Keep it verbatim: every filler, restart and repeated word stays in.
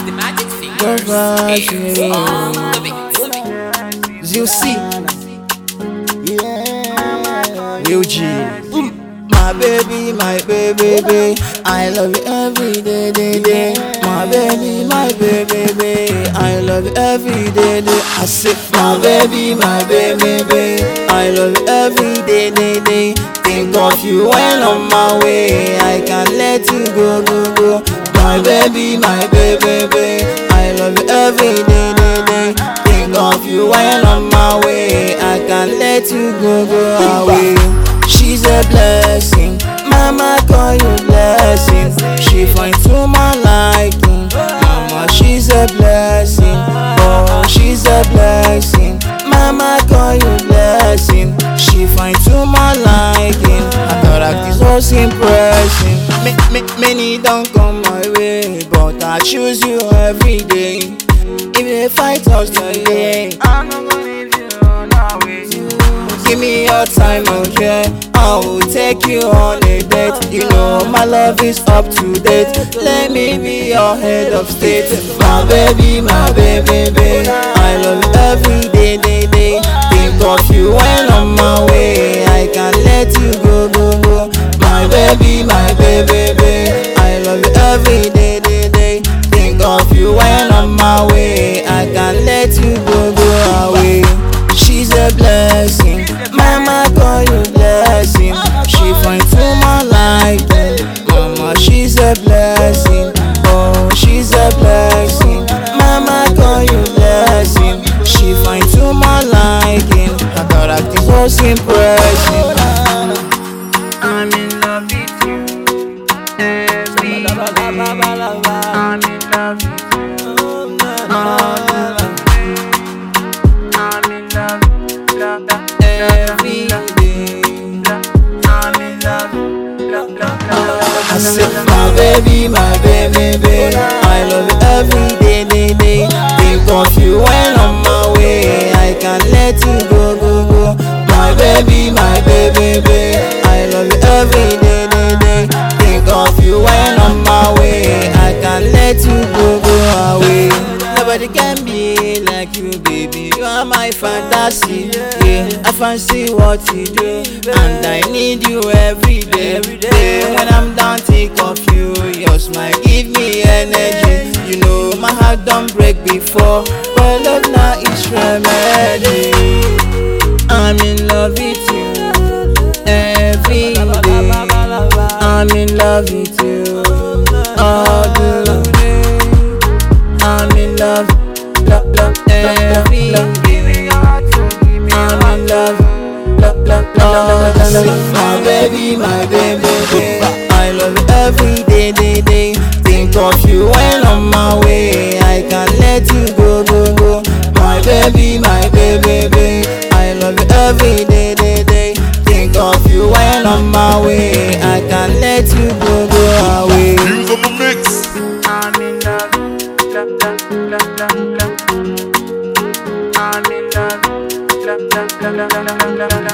the magic Go fingers. fast, It's yeah. on the beat. Zil C, Lil G. Mm. My baby, my baby, baby, I love you every day, day, day. My baby, my baby, baby, I love you every day, day. I say, my baby, my baby, baby, I love you every day, day, day. Think of you when on my way, I can't let you go, go, go. My baby, my baby, baby, I love you every day, day, day. Think of you when on my way, I can't let you go, go away. She's a blessing, mama call you blessing. She find to my liking, mama she's a blessing. Oh, she's a blessing, mama call you blessing. She find to my liking, her character is so impressive. Ma- ma- Many don't come my way, but I choose you every day. Even if I touch today, I'm not gonna leave you on our way. Give me your time, okay? I will take you on a date. You know my love is up to date. Let me be your head of state. My baby, my baby, baby, I love you every day, day, day. Think of you when on my way, I can't let you go, go, go. My baby, my baby, baby, I love you every day, day, day. Think of you when on my way, I can't let you go, go away. She's a blessing, mama call you blessing. She find to my liking, mama she's a blessing. Oh, she's a blessing, mama call you blessing. She find to my liking, her character is so impressive. I'm in love with you every day. I'm in love with you. I'm in love, love, love every day. I'm in love, love, love, love. I said, my baby, my baby, baby, I love you every day, day, day. Think of you when on my way, I can't let you go, go, go. My baby, my baby, baby, I love you every day, day, day. Think of you when on my way, I can't let you go, go away. Nobody can be like you, baby. You are my fantasy. Yeah, I fancy what you do, and I need you every day. Every day when I'm down, think of you. Your smile give me energy. You know my heart don't break before, but love now is remedy. I'm in love with you every day. I'm in love with you all the day. I'm in love, love, love every day. I'm in love, love, love, love, love. My baby, my baby, baby, I love you every day, day, day. Think of you when on my way, I can't let you go, go, go. My baby, my baby, baby, I love you every day, day, day. Think of you when on my way, I can't let you go, go away. News on the mix. I'm in love, love, love, love, love, love. I'm in love, love, love, love, love, love, love.